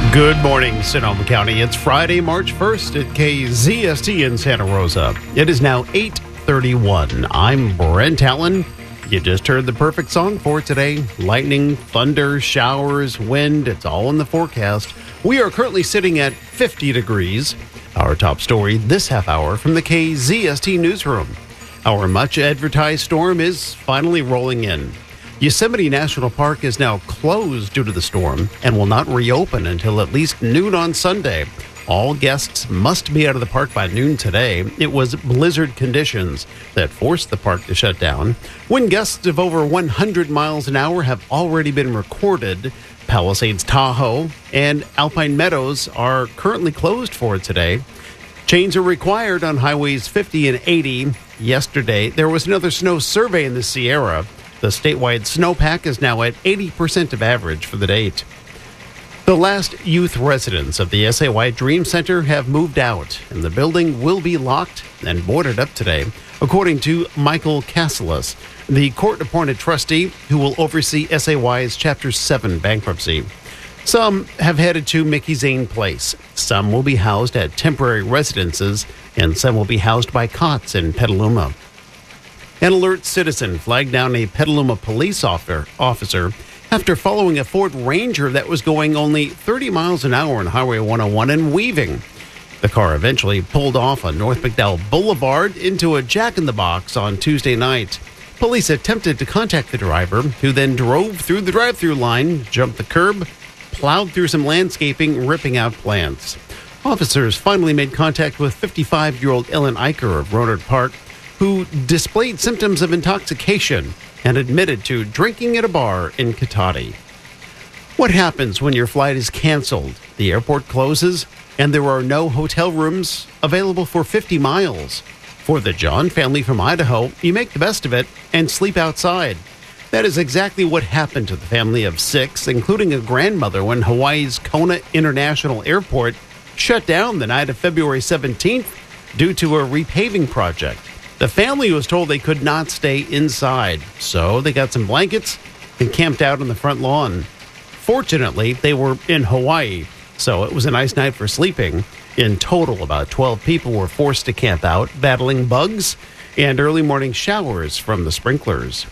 Good morning, Sonoma County. It's Friday, March 1st at KZST in Santa Rosa. It is now 8:31. I'm Brent Allen. You just heard the perfect song for today. Lightning, thunder, showers, wind, it's all in the forecast. We are currently sitting at 50 degrees. Our top story this half hour from the KZST newsroom. Our much advertised storm is finally rolling in. Yosemite National Park is now closed due to the storm and will not reopen until at least noon on Sunday. All guests must be out of the park by noon today. It was blizzard conditions that forced the park to shut down. Wind gusts of over 100 miles an hour have already been recorded. Palisades Tahoe and Alpine Meadows are currently closed for today. Chains are required on highways 50 and 80. Yesterday, there was another snow survey in the Sierra. The statewide snowpack is now at 80% of average for the date. The last youth residents of the SAY Dream Center have moved out, and the building will be locked and boarded up today, according to Michael Cassilis, the court-appointed trustee who will oversee SAY's Chapter 7 bankruptcy. Some have headed to Mickey Zane Place. Some will be housed at temporary residences, and some will be housed by cots in Petaluma. An alert citizen flagged down a Petaluma police officer after following a Ford Ranger that was going only 30 miles an hour on Highway 101 and weaving. The car eventually pulled off on North McDowell Boulevard into a Jack-in-the-Box on Tuesday night. Police attempted to contact the driver, who then drove through the drive-through line, jumped the curb, plowed through some landscaping, ripping out plants. Officers finally made contact with 55-year-old Ellen Eicher of Rohnert Park, who displayed symptoms of intoxication and admitted to drinking at a bar in Cotati. What happens when your flight is canceled, the airport closes, and there are no hotel rooms available for 50 miles? For the John family from Idaho, you make the best of it and sleep outside. That is exactly what happened to the family of 6, including a grandmother, when Hawaii's Kona International Airport shut down the night of February 17th due to a repaving project. The family was told they could not stay inside, so they got some blankets and camped out on the front lawn. Fortunately, they were in Hawaii, so it was a nice night for sleeping. In total, about 12 people were forced to camp out, battling bugs and early morning showers from the sprinklers.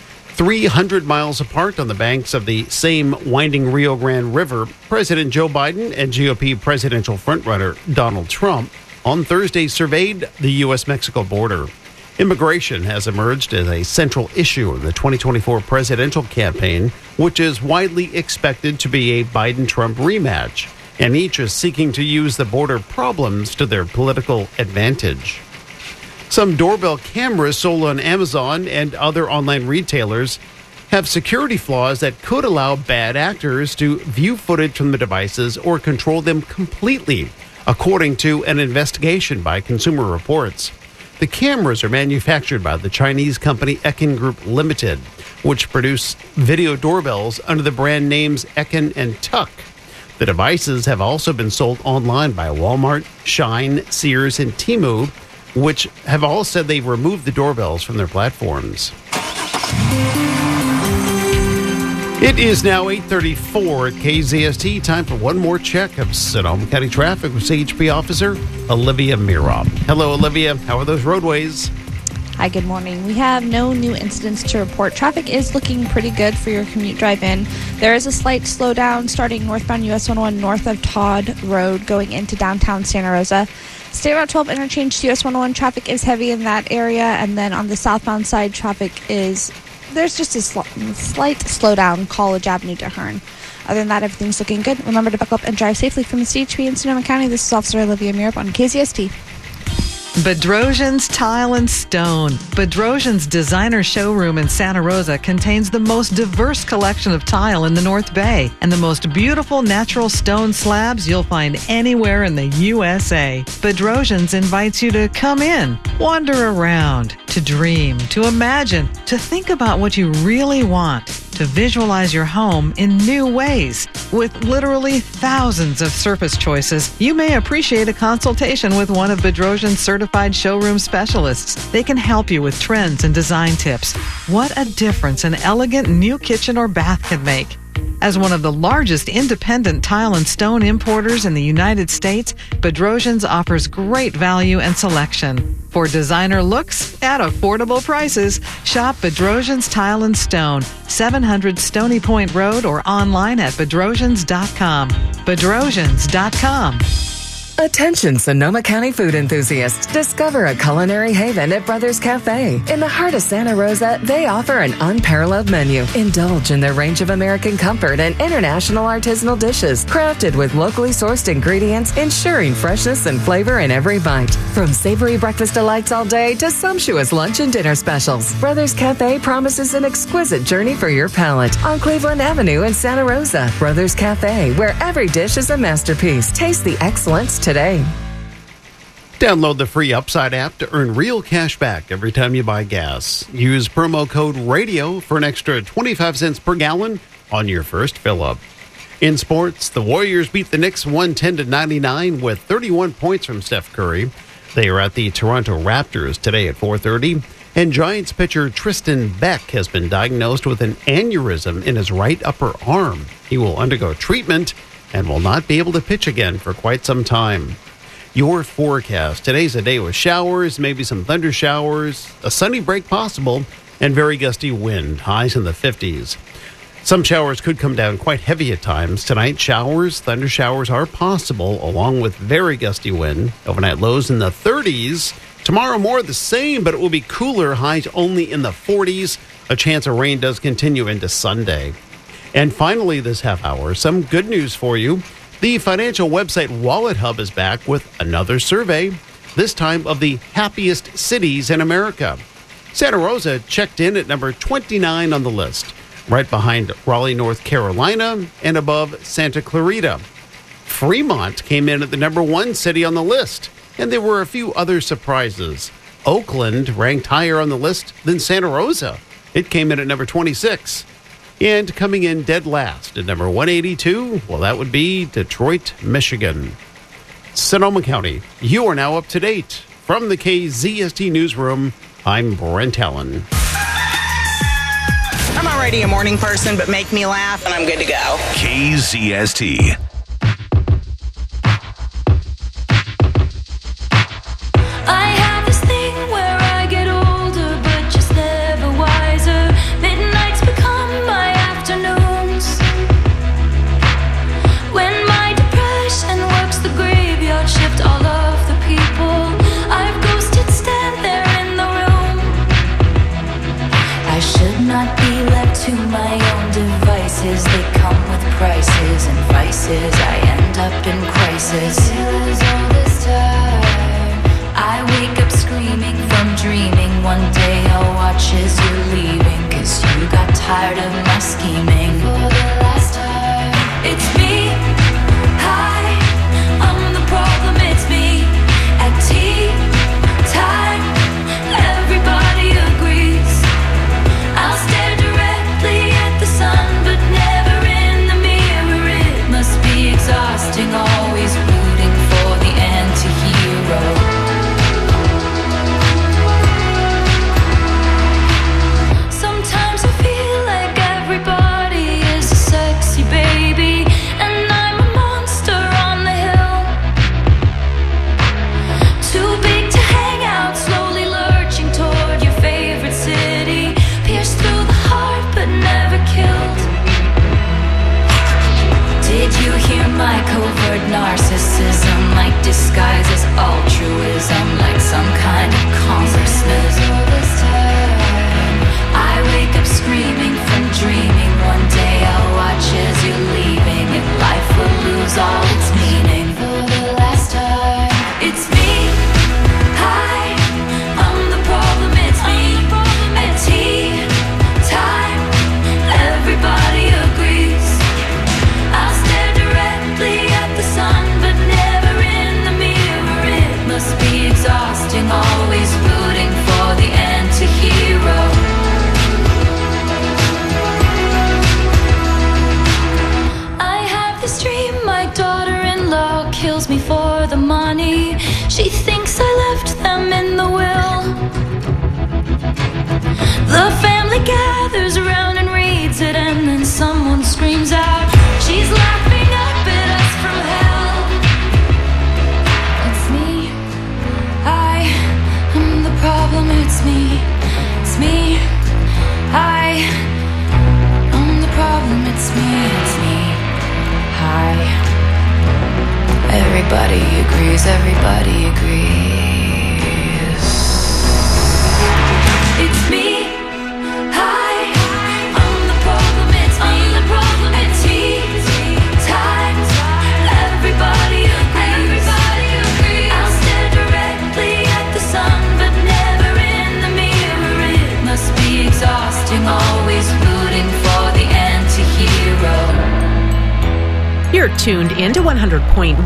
300 miles apart on the banks of the same winding Rio Grande River, President Joe Biden and GOP presidential frontrunner Donald Trump on Thursday surveyed the U.S.-Mexico border. Immigration has emerged as a central issue in the 2024 presidential campaign, which is widely expected to be a Biden-Trump rematch, and each is seeking to use the border problems to their political advantage. Some doorbell cameras sold on Amazon and other online retailers have security flaws that could allow bad actors to view footage from the devices or control them completely, according to an investigation by Consumer Reports. The cameras are manufactured by the Chinese company Ekin Group Limited, which produce video doorbells under the brand names Ekin and Tuck. The devices have also been sold online by Walmart, Shine, Sears, and Temu, which have all said they've removed the doorbells from their platforms. It is now 8:34 at KZST. Time for one more check of Sonoma County traffic with CHP officer Olivia Mirov. Hello, Olivia. How are those roadways? Hi, good morning. We have no new incidents to report. Traffic is looking pretty good for your commute drive-in. There is a slight slowdown starting northbound US 101 north of Todd Road going into downtown Santa Rosa. State Route 12 interchange to US 101 traffic is heavy in that area, and then on the southbound side, there's just a slight slowdown, College Avenue to Hearn. Other than that, everything's looking good. Remember to buckle up and drive safely. From the CHP in Sonoma County, this is Officer Olivia Mirov on KZST. Bedrosian's Tile and Stone. Bedrosian's designer showroom in Santa Rosa contains the most diverse collection of tile in the North Bay and the most beautiful natural stone slabs you'll find anywhere in the USA. Bedrosian's invites you to come in, wander around, to dream, to imagine, to think about what you really want, to visualize your home in new ways. With literally thousands of surface choices, you may appreciate a consultation with one of Bedrosian's certified showroom specialists. They can help you with trends and design tips. What a difference an elegant new kitchen or bath can make. As one of the largest independent tile and stone importers in the United States, Bedrosians offers great value and selection. For designer looks at affordable prices, shop Bedrosians Tile and Stone, 700 Stony Point Road, or online at bedrosians.com. Bedrosians.com. Attention Sonoma County food enthusiasts. Discover a culinary haven at Brothers Cafe. In the heart of Santa Rosa, they offer an unparalleled menu. Indulge in their range of American comfort and international artisanal dishes, crafted with locally sourced ingredients, ensuring freshness and flavor in every bite. From savory breakfast delights all day to sumptuous lunch and dinner specials, Brothers Cafe promises an exquisite journey for your palate. On Cleveland Avenue in Santa Rosa, Brothers Cafe, where every dish is a masterpiece. Taste the excellence today. Download the free Upside app to earn real cash back every time you buy gas. Use promo code RADIO for an extra 25 cents per gallon on your first fill-up. In sports, the Warriors beat the Knicks 110-99 with 31 points from Steph Curry. They are at the Toronto Raptors today at 4:30. And Giants pitcher Tristan Beck has been diagnosed with an aneurysm in his right upper arm. He will undergo treatment and will not be able to pitch again for quite some time. Your forecast. Today's a day with showers, maybe some thunder showers, a sunny break possible, and very gusty wind, highs in the 50s. Some showers could come down quite heavy at times. Tonight, showers, thunder showers are possible, along with very gusty wind. Overnight lows in the 30s. Tomorrow, more of the same, but it will be cooler, highs only in the 40s. A chance of rain does continue into Sunday. And finally, this half hour, some good news for you. The financial website Wallet Hub is back with another survey, this time of the happiest cities in America. Santa Rosa checked in at number 29 on the list, right behind Raleigh, North Carolina, and above Santa Clarita. Fremont came in at the number 1 city on the list, and there were a few other surprises. Oakland ranked higher on the list than Santa Rosa. It came in at number 26. And coming in dead last at number 182, well, that would be Detroit, Michigan. Sonoma County, you are now up to date. From the KZST Newsroom, I'm Brent Allen. I'm already a morning person, but make me laugh and I'm good to go. KZST. I have this thing where I get older, but just never wiser. Midnights become my afternoons. When my depression works the graveyard shift, all of the people I've ghosted stand there in the room. I should not be left to my own devices. They come with prices and vices. I end up in crisis. Feels all this time. I wake up screaming from dreaming. One day I'll watch as you're leaving, 'cause you got tired of my scheming. For the last time, it's me. Hi, I'm the problem, it's me. At tea time, everybody agrees. I'll stare directly at the sun, but never in the mirror. It must be exhausting, always rooting for the anti-hero. My covert narcissism, like disguises altruism, like some kind of congressman. All this time, I wake up screaming from dreaming. One day I'll watch as you're leaving, and life will lose all its meaning. For the last time, it's me. Hi, I'm the problem, it's me. At tea time, everybody agrees. I'll stare directly at the sun, but never in the mirror. It must be exhausting, always rooting for the anti-hero. I have this dream, my daughter-in-law kills me for the money. She thinks I left them in the will. The family gathers around and reads it, and then someone screams out, she's laughing up at us from hell. It's me, I am the problem, it's me, I am the problem, it's me, hi. Everybody agrees, it's me, hi, I'm the problem, it's me, times, everybody agrees, I'll stare directly at the sun, but never in the mirror, it must be exhausting, always rooting for the anti-hero. You're tuned into 100.1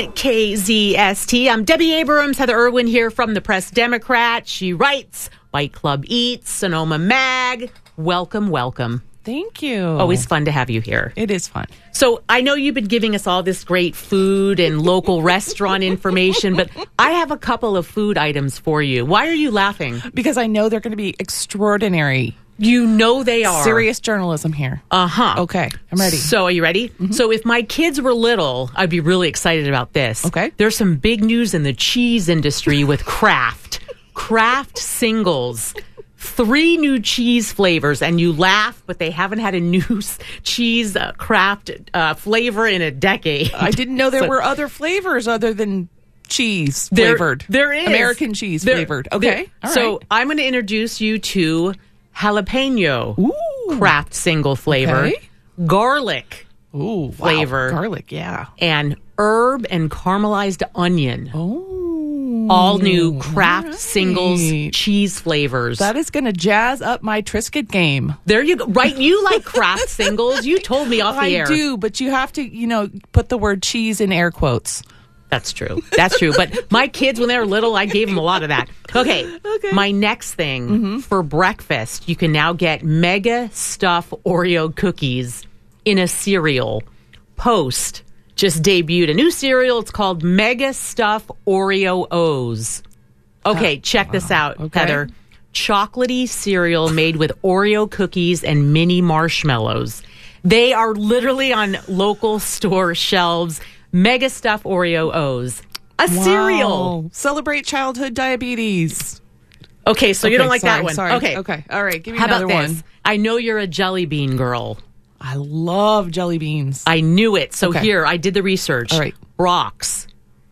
KZST. I'm Debbie Abrams, Heather Irwin here from the Press Democrat. She writes, Bike Club Eats, Sonoma Mag. Welcome, welcome. Thank you. Always fun to have you here. It is fun. So I know you've been giving us all this great food and local restaurant information, but I have a couple of food items for you. Why are you laughing? Because I know they're going to be extraordinary. You know they are. Serious journalism here. Uh-huh. Okay, I'm ready. So are you ready? Mm-hmm. So if my kids were little, I'd be really excited about this. Okay. There's some big news in the cheese industry with Kraft. Kraft Singles. 3 new cheese flavors, and you laugh, but they haven't had a new cheese Kraft flavor in a decade. I didn't know there were other flavors other than cheese flavored. There is. American cheese flavored. Okay. All right. So I'm going to introduce you to jalapeno Kraft single flavor, Okay. garlic flavor, Wow. Garlic, yeah. and herb and caramelized onion. Oh. All new Kraft right. singles cheese flavors. That is going to jazz up my Triscuit game. There you go. Right? You like Kraft singles. You told me off the air. I do, but you have to, put the word cheese in air quotes. That's true. That's true. But my kids, when they were little, I gave them a lot of that. Okay. My next thing for breakfast, you can now get Mega Stuff Oreo cookies in a cereal. Post just debuted a new cereal. It's called Mega Stuff Oreo O's. Okay, check this out, Heather. Chocolatey cereal made with Oreo cookies and mini marshmallows. They are literally on local store shelves. Mega Stuff Oreo O's. A cereal. Celebrate childhood diabetes. Okay, so you don't like sorry, that one. Sorry. Okay. All right. Give me How another about this? one. I know you're a jelly bean girl. I love jelly beans. I knew it. So here, I did the research. All right. Brock's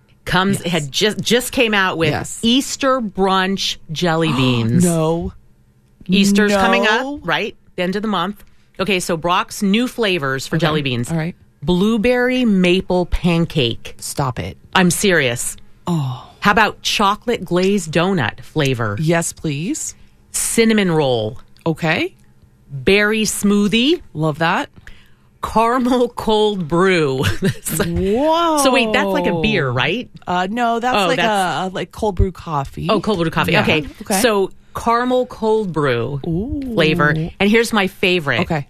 had just came out with Easter brunch jelly beans. No. Easter's coming up, right? The end of the month. Okay, so Brock's new flavors for jelly beans. All right. Blueberry maple pancake. Stop it. I'm serious. Oh. How about chocolate glazed donut flavor? Yes, please. Cinnamon roll. Okay. Berry smoothie. Love that. Caramel cold brew. Whoa. So wait, that's like a beer, right? No, that's like cold brew coffee. Oh, cold brew coffee. Yeah. Okay. So caramel cold brew flavor. And here's my favorite. Okay.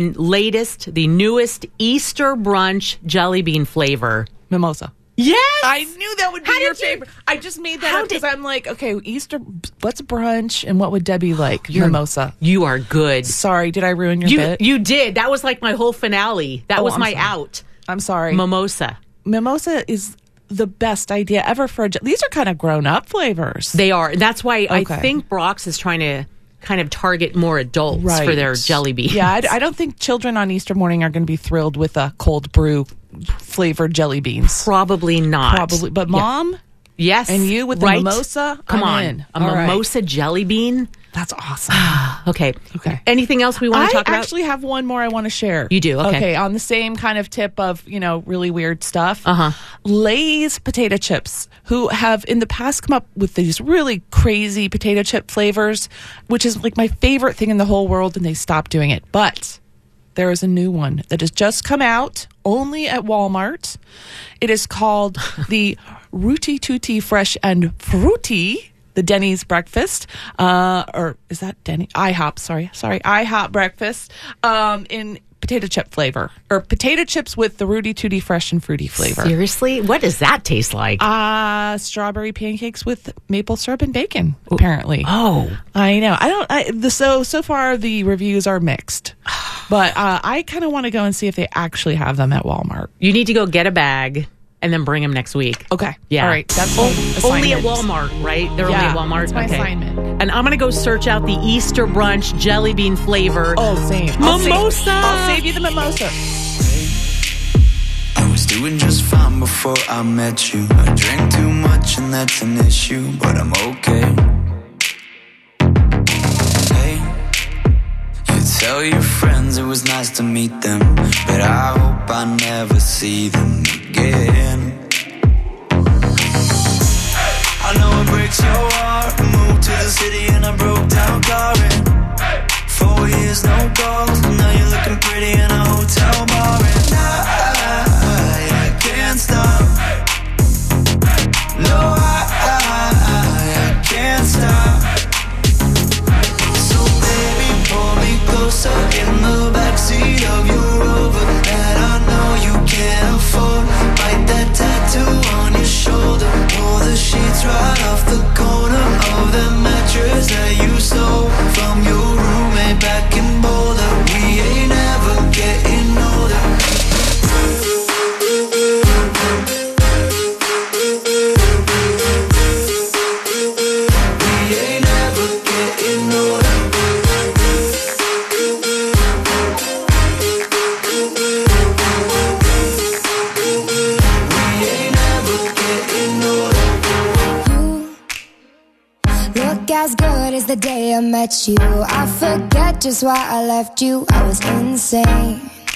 The newest Easter brunch jelly bean flavor. Mimosa. Yes! I knew that would be your favorite. I just made that up because I'm like, okay, Easter, what's brunch and what would Debbie like? Mimosa. You are good. Sorry, did I ruin your bit? You did. That was like my whole finale. That was I'm my sorry. out. I'm sorry. Mimosa. Mimosa is the best idea ever for these are kind of grown-up flavors. They are. That's why I Okay. think Brock's is trying to kind of target more adults for their jelly beans. Yeah, I don't think children on Easter morning are going to be thrilled with a cold brew flavored jelly beans. Probably not. Probably. But Mom Yes. and you with the mimosa, Come I'm on. in. A All right. mimosa jelly bean? That's awesome. Okay. Okay. Anything else we want to talk about? I actually have one more I want to share. You do? Okay. Okay, on the same kind of tip of, really weird stuff. Uh-huh. Lay's potato chips, who have in the past come up with these really crazy potato chip flavors, which is like my favorite thing in the whole world, and they stopped doing it. But there is a new one that has just come out only at Walmart. It is called the Rooty Tooty Fresh and Fruity. the Denny's breakfast, or is that Denny? IHOP, sorry, IHOP breakfast, in potato chip flavor, or potato chips with the Rudy Tooty fresh and fruity flavor. Seriously? What does that taste like? Strawberry pancakes with maple syrup and bacon, apparently. Oh. I know. So far the reviews are mixed, but I kind of want to go and see if they actually have them at Walmart. You need to go get a bag and then bring them next week. Okay. Yeah. All right. That's only at Walmart, right? They're only at Walmart? That's my assignment. And I'm going to go search out the Easter brunch jelly bean flavor. Oh, same. Mimosa! I'll save you the mimosa. I was doing just fine before I met you. I drink too much and that's an issue, but I'm okay. Hey, you tell your friends it was nice to meet them, but I hope I never see them again. I know it breaks your heart. Moved to the city in a broke down car and 4 years no calls. Now you're looking pretty in a hotel bar, and I can't stop. No, I can't stop. So baby, pull me closer in the backseat of your Rover that I know you can't afford. Bite that tattoo on your shoulder. Pull the sheets right off the corner of the mattress that you stole from your roommate back in Boulder. We ain't ever getting older. We ain't ever getting older. As good as the day I met you, I forget just why I left you. I was insane.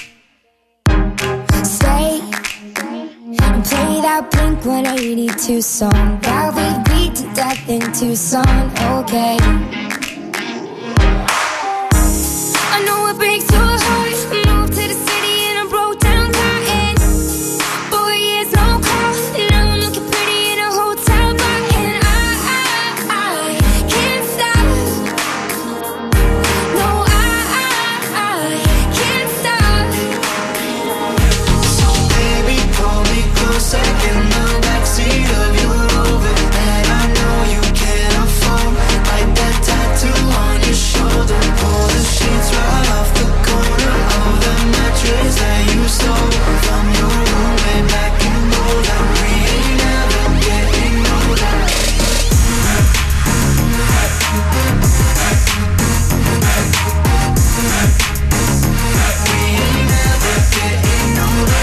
Stay and play that Blink-182 song that we beat to death in Tucson. Okay, I know it breaks your heart. Moved to the city in a broke down car and 4 years no call. Now I'm looking pretty in a hotel bar, and I can't stop. No, I can't stop. So baby, pull me closer in the backseat of your Rover that I know you can't afford. Like that tattoo on your shoulder. Pull the sheets right off the corner of the mattress that you stole from your roommate back in Boulder. We ain't ever getting older. We ain't ever getting older.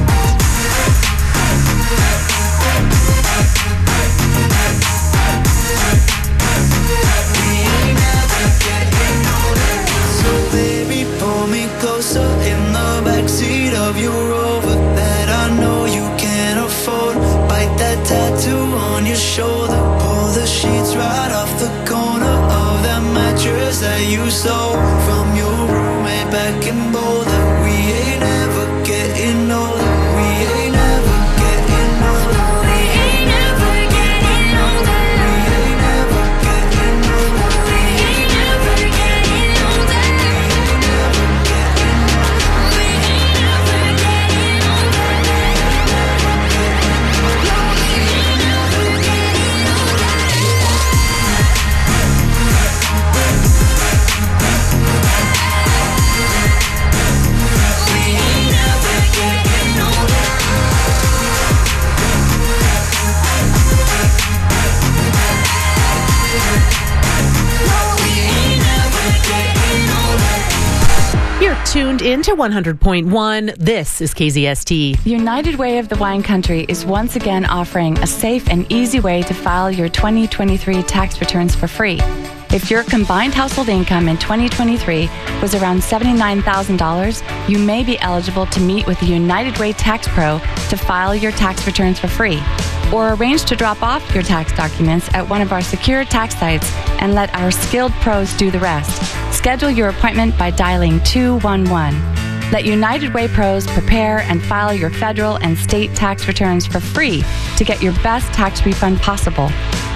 We ain't ever getting older. So baby, pull me closer in the backseat of your Rover that I know you can't afford. Bite that tattoo on your shoulder. Pull the sheets right off the corner of that mattress that you stole from your roommate back in Boulder. We ain't ever getting older. We ain't ever getting older. We ain't ever getting older. We ain't ever getting older. We ain't ever getting older. We ain't ever getting older. No, we ain't ever getting older. We ain't ever getting older. No, we ain't ever getting older. You're tuned into 100.1. This is KZST. United Way of the Wine Country is once again offering a safe and easy way to file your 2023 tax returns for free. If your combined household income in 2023 was around $79,000, you may be eligible to meet with the United Way Tax Pro to file your tax returns for free, or arrange to drop off your tax documents at one of our secure tax sites and let our skilled pros do the rest. Schedule your appointment by dialing 211. Let United Way pros prepare and file your federal and state tax returns for free to get your best tax refund possible.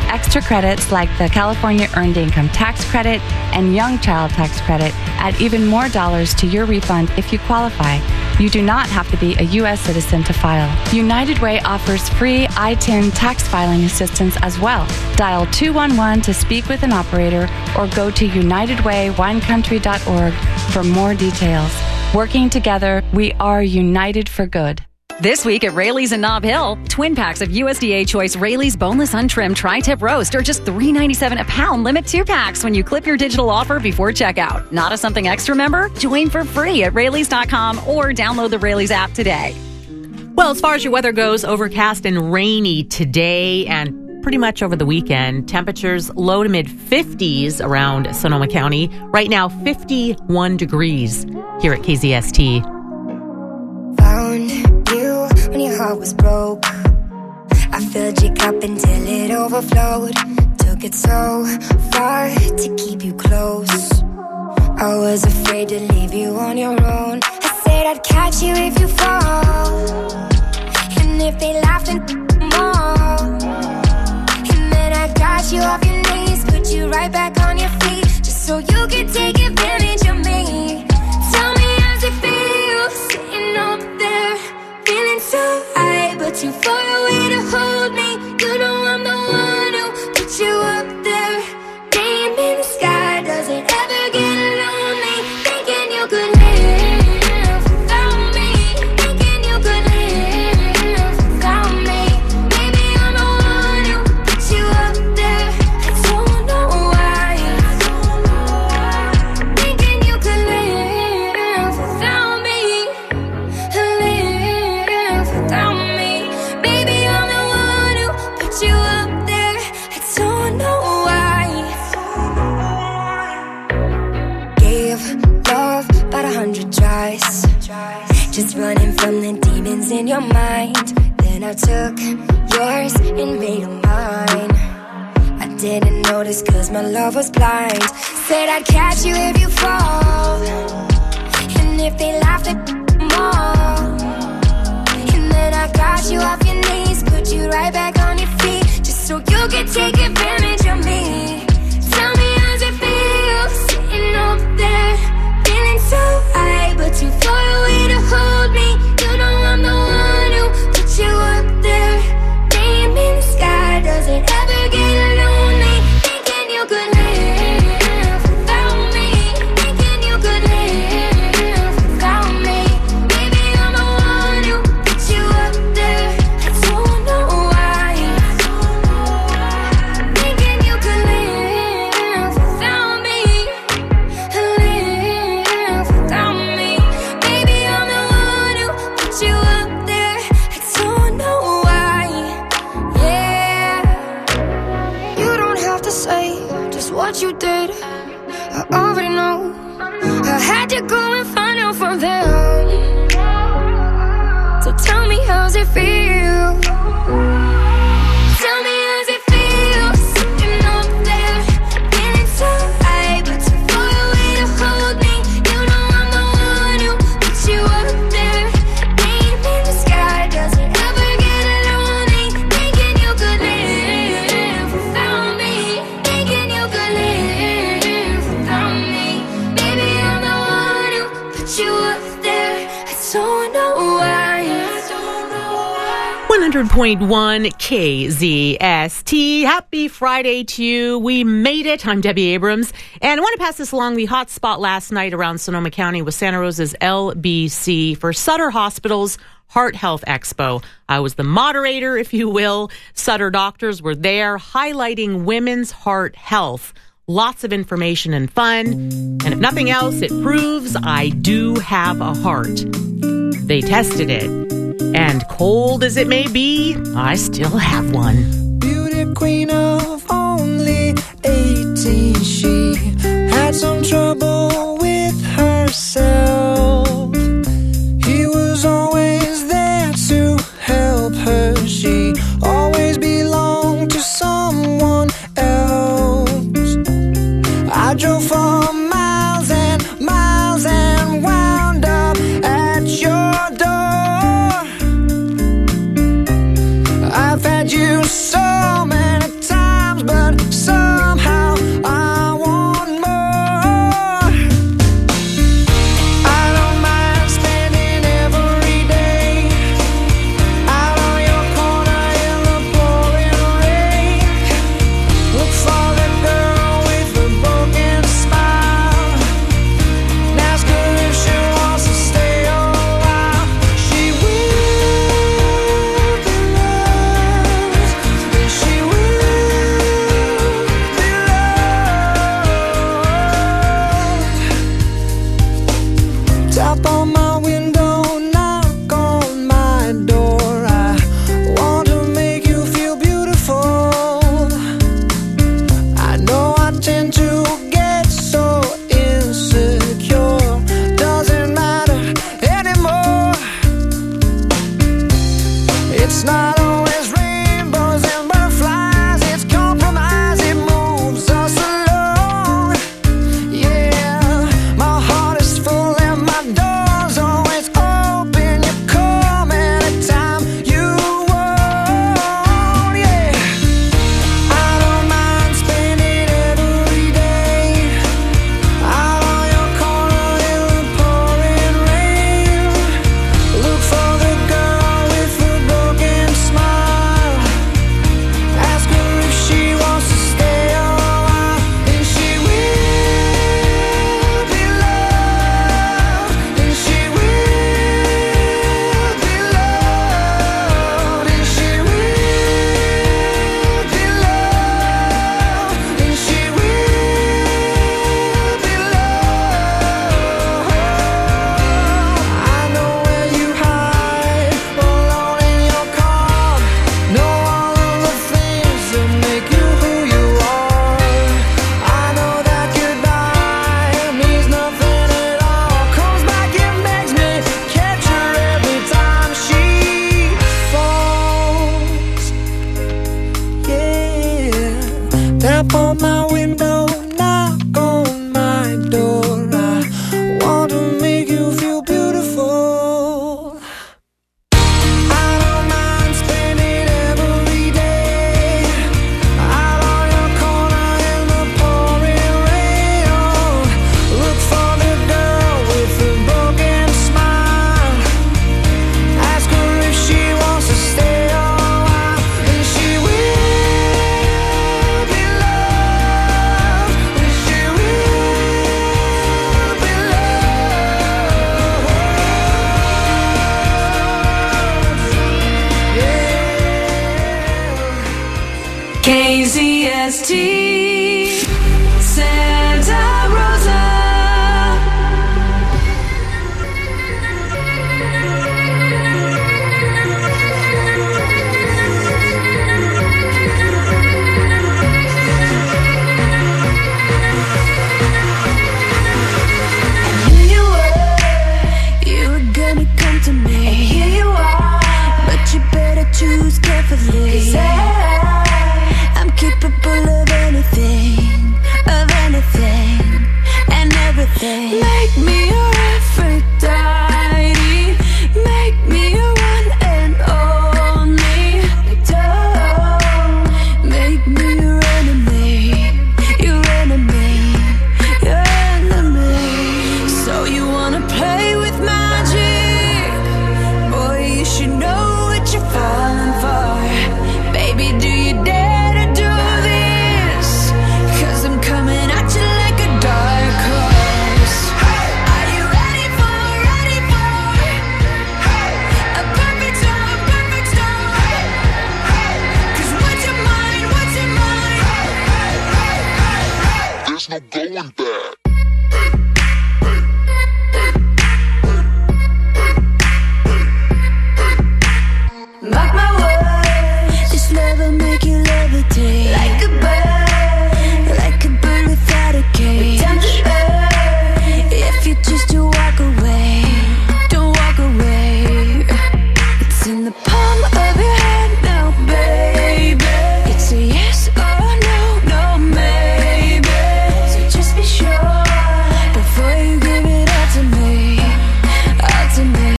extra credits like the California Earned Income Tax Credit and Young Child Tax Credit. Add even more dollars to your refund if you qualify. You do not have to be a U.S. citizen to file. United Way offers free ITIN tax filing assistance as well. Dial 211 to speak with an operator or go to unitedwaywinecountry.org for more details. Working together, we are united for good. This week at Rayleigh's in Nob Hill, twin packs of USDA Choice Rayleigh's boneless untrimmed tri-tip roast are just $3.97 a pound. Limit 2 packs when you clip your digital offer before checkout. Not a something extra member? Join for free at Rayleigh's.com or download the Rayleigh's app today. Well, as far as your weather goes, overcast and rainy today and pretty much over the weekend. Temperatures low to mid 50s around Sonoma County. Right now, 51 degrees here at KZST. Found you when your heart was broke. I filled your cup until it overflowed. Took it so far to keep you close. I was afraid to leave you on your own. I said I'd catch you if you fall, and if they laughed and more. And then I got you off your knees, put you right back on your feet, just so you could take advantage of me. Tell me how's it feel, sitting up there, feeling so high, but too far away to hold me. You know I'm the one who put you up there. Name in the sky, does it ever get lonely? Thinking you could live without me, thinking you could live without me. Maybe I'm the one who put you up there. I don't know why. Thinking you could live without me, live without me. Maybe I'm the one who put you up there. I don't know why. Gave love about 100 tries, just running from the demons in your mind. Then I took yours and made them mine. I didn't notice cause my love was blind. Said I'd catch you if you fall, and if they laughed at more. And then I got you off your knees, put you right back on your feet, just so you could take advantage of me. Tell me how's it feel, sitting up there, feeling so high, but too far away to hold me. You know I'm the one who put you up there. Name in the sky, does it ever get lonely? Thinking you could live without me, thinking you could live without me. Maybe I'm the one who put you up there. I don't know why. Thinking you could live without me, live without me. Maybe I'm the one who put you up there. I don't know why. Yeah, you don't have to say just what you did. I already know. I had to go and find out from them. So tell me how's it feel. Tell me how's it feel, sitting up there, feeling so high, but too far away to hold me. You know I'm the one who put you up there. Name in the sky, does it ever get lonely? Thinking you could live without me, thinking you could live without me. Maybe I'm the one who put you up there. I don't know why. 100.1 KZST. Happy Friday to you. We made it. I'm Debbie Abrams. And I want to pass this along. The hot spot last night around Sonoma County was Santa Rosa's LBC for Sutter Hospital's Heart Health Expo. I was the moderator, if you will. Sutter doctors were there highlighting women's heart health. Lots of information and fun. And if nothing else, it proves I do have a heart. They tested it. And cold as it may be, I still have one. Beauty queen of only 18, she had some trouble with herself. He was always there to help her. She always belonged to someone else. I drove for miles and miles and wound up at your door. I've had you so many times KZST.